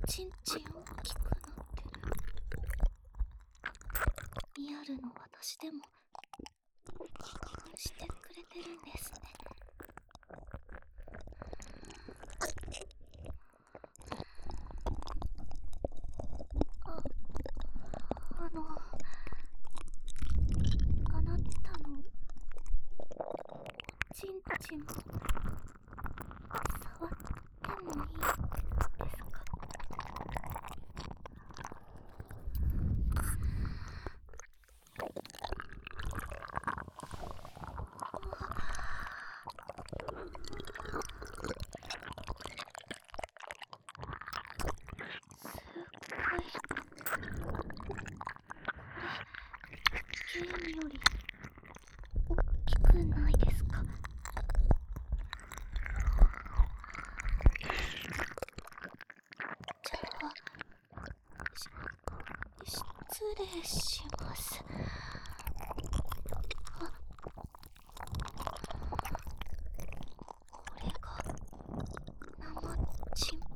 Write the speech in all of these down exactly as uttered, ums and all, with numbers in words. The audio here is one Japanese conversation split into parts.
ちんちん大きくなってる。リアルの私でもしてくれてるんですね。あ、あのあなたのちんちん触ってもいいですか？ゲームより大きくないですか？じゃあし失礼します。あ、これが生チンポ。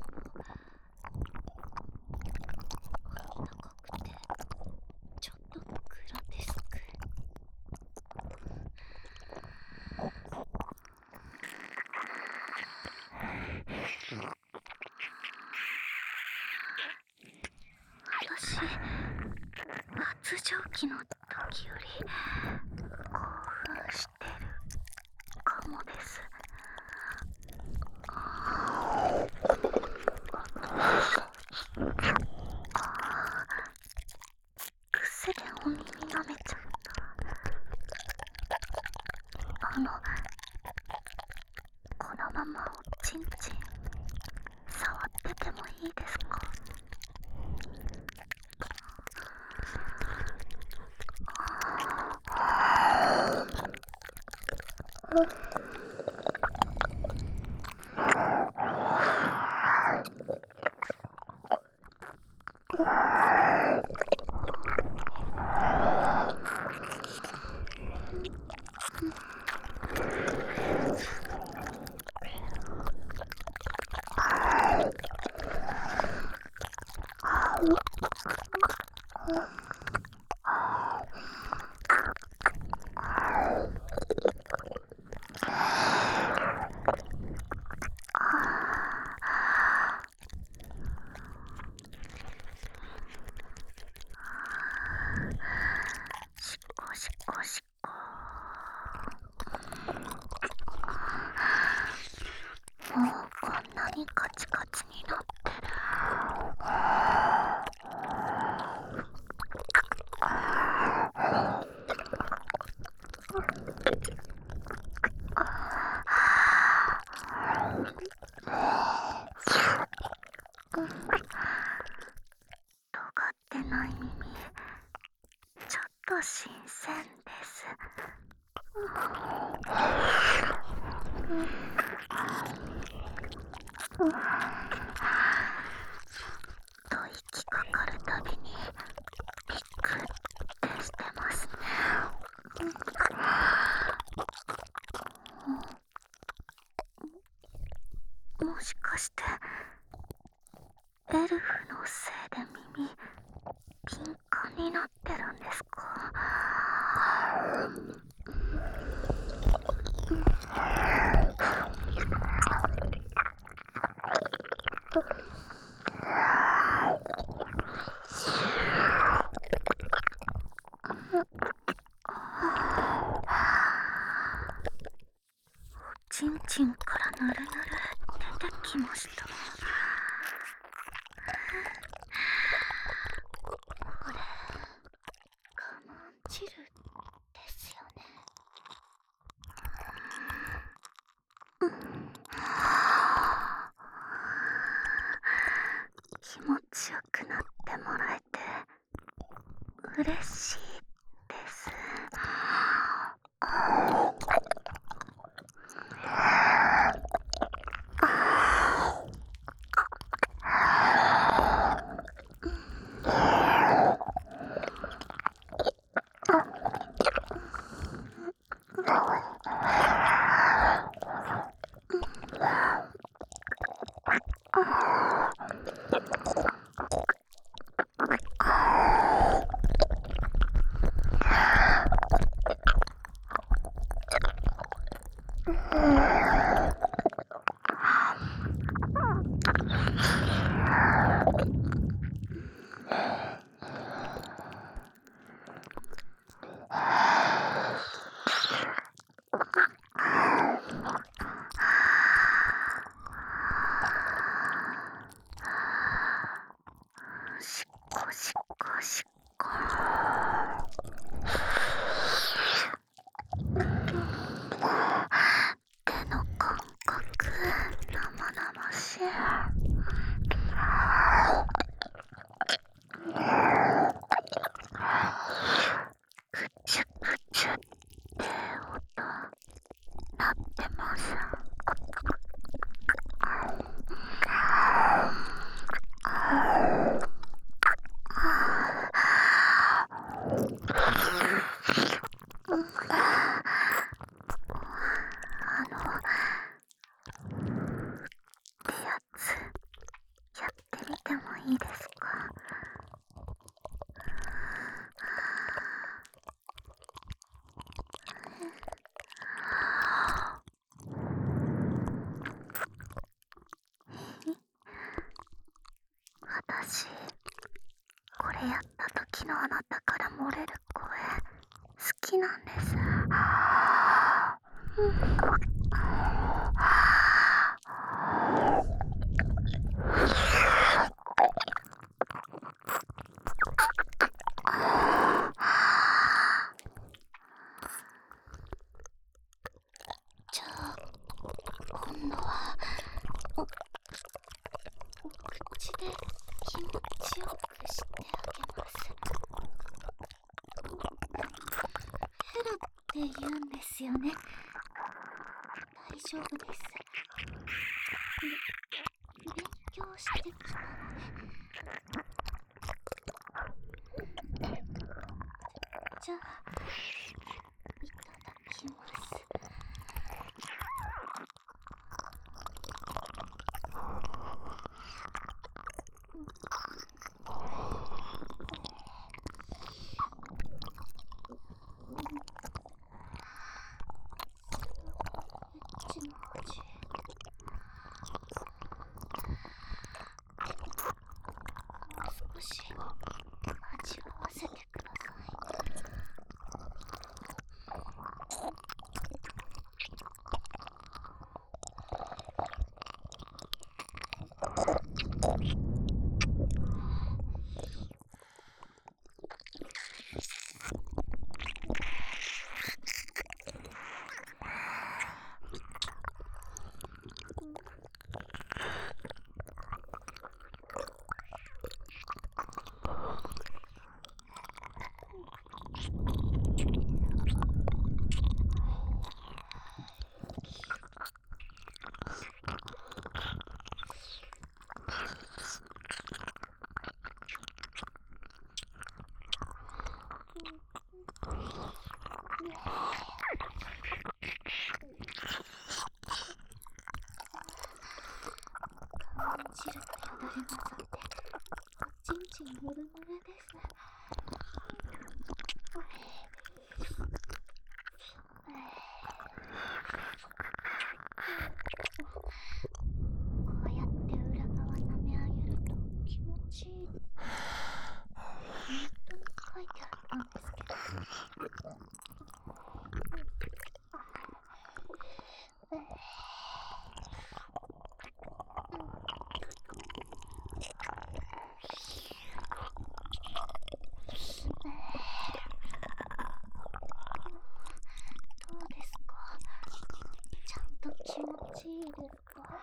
高くてちょっとグロテスク。私、発情期の時より興奮してるかもです。癖でお耳舐めちゃった。あの、このままおちんちん触っててもいいですか？しっこしっこしっこ。もうこんなにカチカチになってる。尖ってない耳、ちょっと新鮮です。と息かかるたびにビックってしてますね。もしかしてエルフのせいで耳敏感になってるんですか？おちんちんからぬるぬる出てきました。これカモンチルですよね。気持ちよくなってもらえて嬉しいです。 しっこしっこしっこ。手の感覚生々しい。ぐちゅぐちゅって音鳴ってます。あのってやつやってみてもいいですか？私これやった時のあなたから漏れる声好きなんです。じゃあ今度はお口で気持ちよくしてあげます。ヘルって言うんですよね。大丈夫です。べ勉強してきたので。じゃあいただきます。エッチの味。もう少し味わわせてください。汁とよだれ混ざっておちんちんぬるぬるです。こうやって裏側舐め上げると気持ちいい。ネットに書いてあったんですけど。どうですか？ちゃんと気持ちいいですか？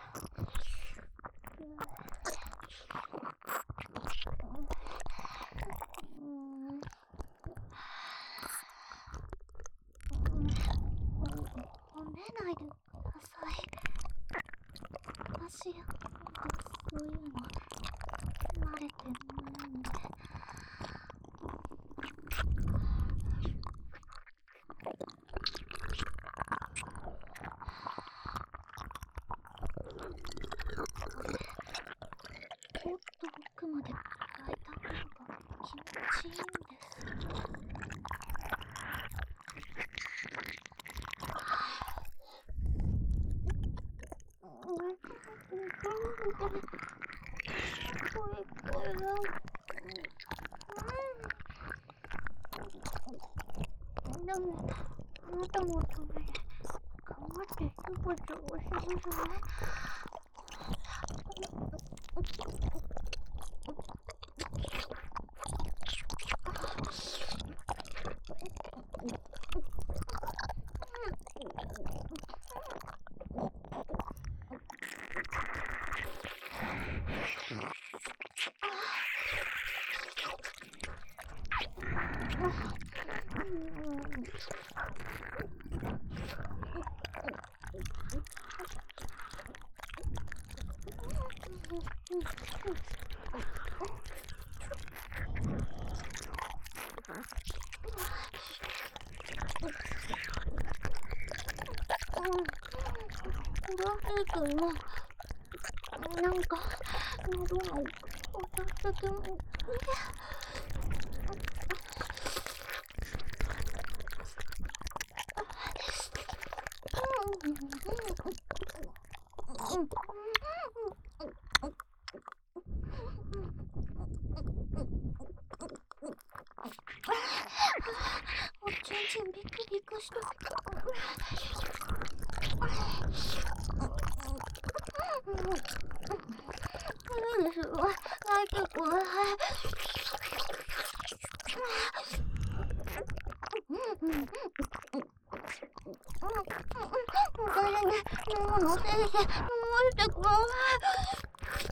うん、褒めないでください。私そういうの慣れてないんで。おっと、 しいんです。でも、あなたのために頑張って一言おしますね。だけど、なんか喉が痛くてもおちんちんビクビクしたいいですわ、帰ってください。私ね、もう乗せて、もうしてください。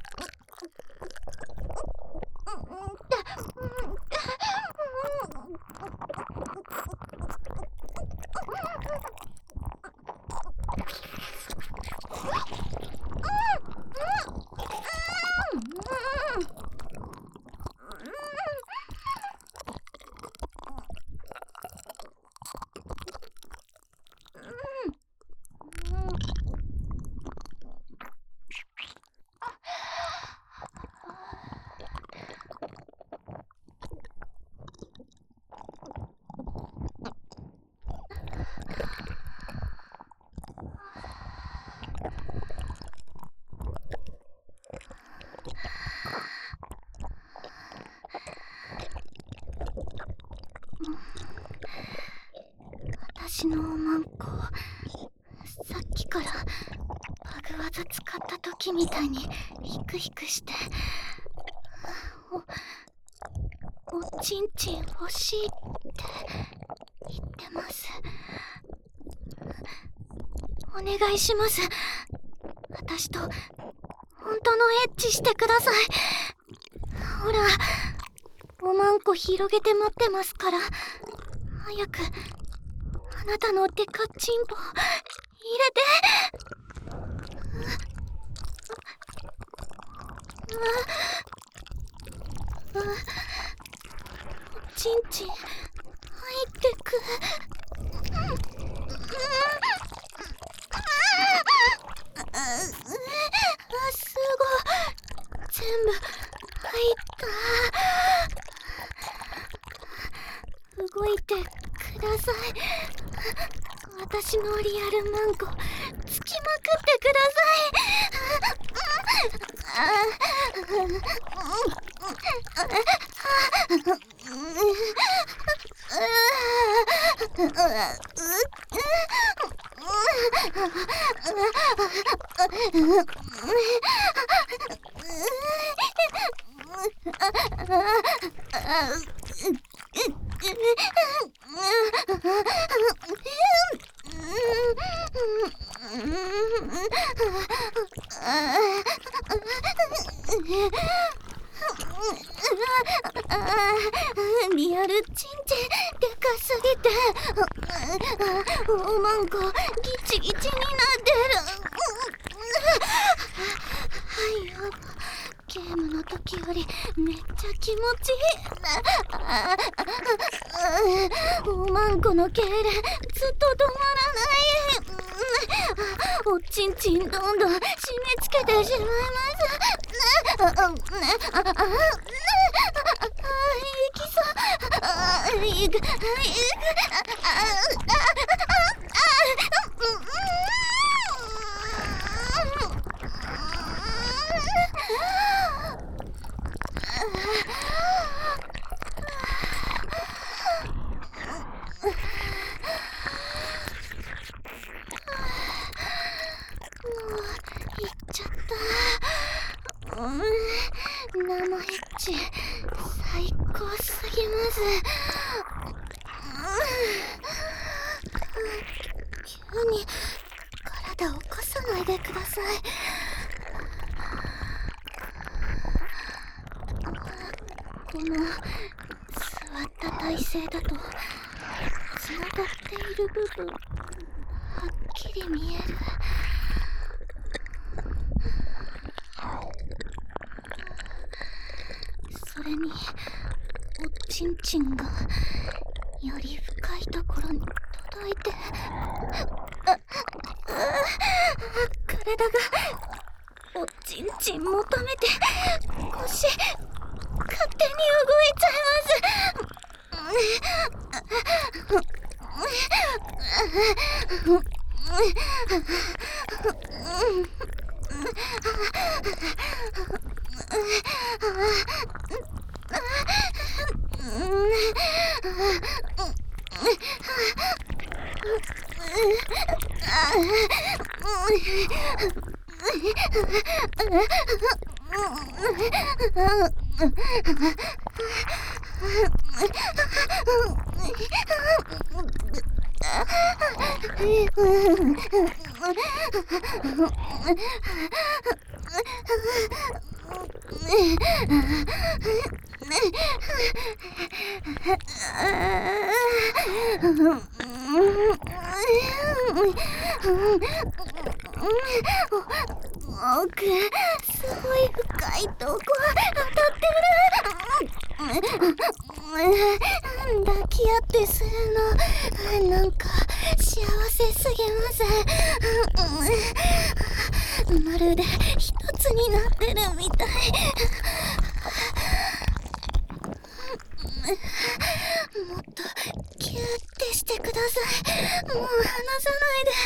私のおまんこ、さっきからバグ技使った時みたいにヒクヒクして、お、おちんちん欲しいって言ってます。お願いします。私と本当のエッチしてください。ほら、おまんこ広げて待ってますから、早くあなたのデカチンポ入れて。あ、あ、おちんちん入ってく。あ、すごい、全部入った。動いてください。私のリアルマンコつきまくってくださリアルチンチンでかすぎておまんこギチギチになってる。はいよ、ゲームの時よりめっちゃ気持ちいい。おまんこの痙攣ずっと止まらない。おちんちんどんどん締め付けてしまいます。ああああああああ、いきそう。 生エッチ最高すぎます。急に体起こさないでください。この座った体勢だとつながっている部分はっきり見える。それにおちんちんがより深いところに届いて、ああ体がおちんちん求めて腰勝手に動いちゃいます。奥、すごい深いとこ当たってる。抱き合ってするのなんか幸せすぎます。まるで一つになってるみたい。もっとキューってしてください。もう離さないで。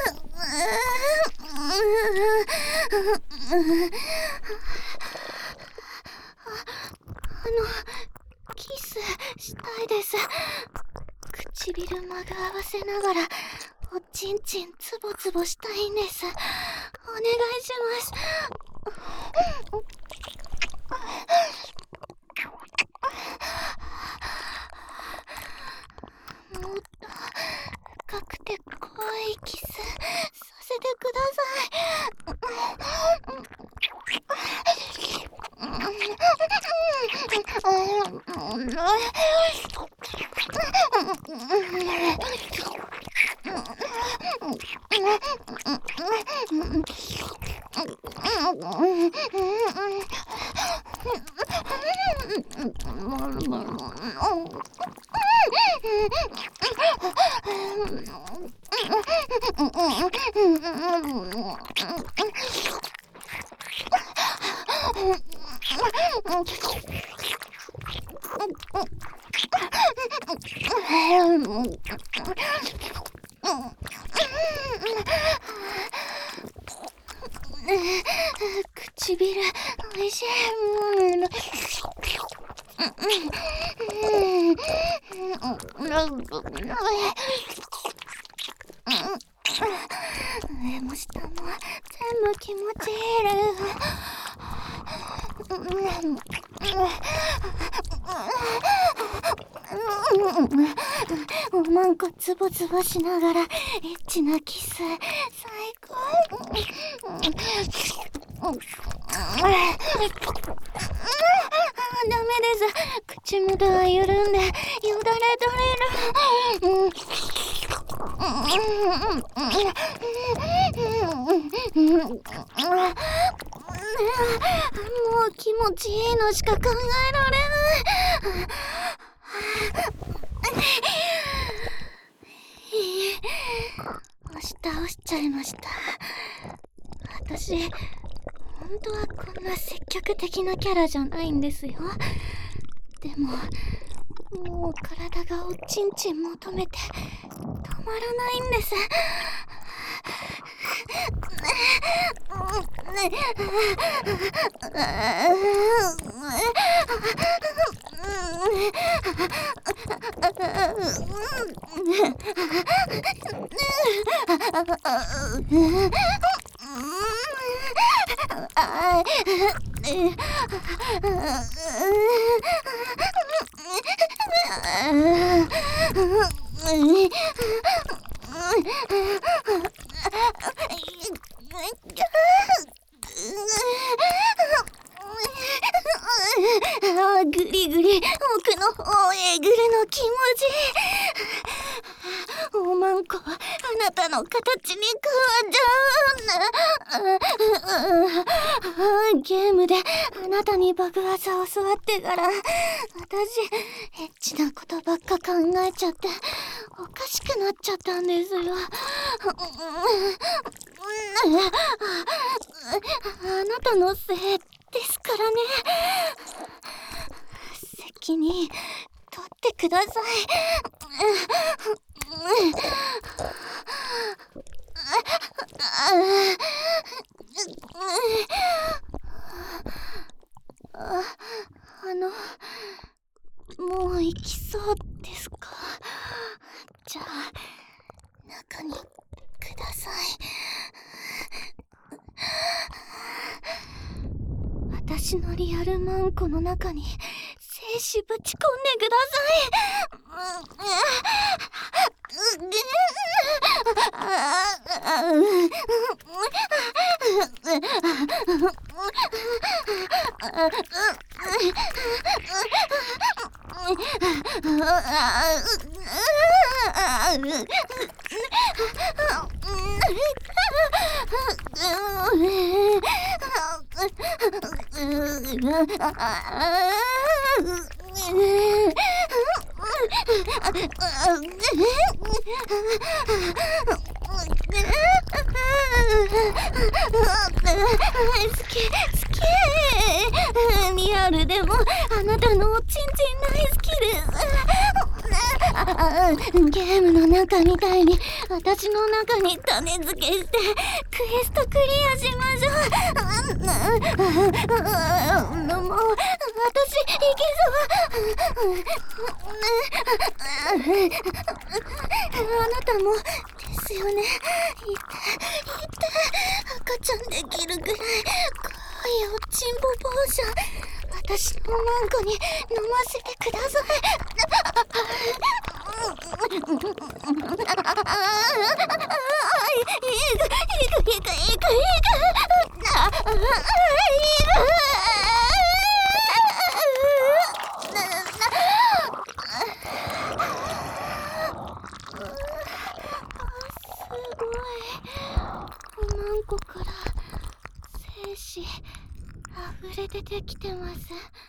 あのキスしたいです。唇まぐ合わせながらおちんちんつぼつぼしたいんです。お願いします。もっと深くて怖いキスさせてください。唇おいしい。上も下も全部気持ちいい。おまんこつぼつぼしながらエッチなキス最高。ダメです。口元が緩んでよだれ取れる。もう気持ちいいのしか考えられない。押し倒しちゃいました。私本当はこんな積極的なキャラじゃないんですよ。でももう体がおちんちん求めて止まらないんです。 ぐりぐり奥の方へぐるの気持ち。おまんこはあなたの形に変わっちゃう。ゲームであなたにバグ技を教わってから私エッチなことばっか考えちゃっておかしくなっちゃったんですよ。あなたのせいですからね。責任取ってください。あ、あのもう行きそうですか。じゃあ中にください。私のリアルマンコの中に精子ぶち込んでくだ好き好き。リアルでもあなたのおちんちん大好きです。ゲームの中みたいに私の中に種付けしてクエストクリアしましょう。もう私いけそう。あなたもですよね。いていて赤ちゃんできるぐらい可愛いおちんぽポーション私のマンコに飲ませてください。いくいくいくいくいくいく。おまんこから精子溢れ出てきてます。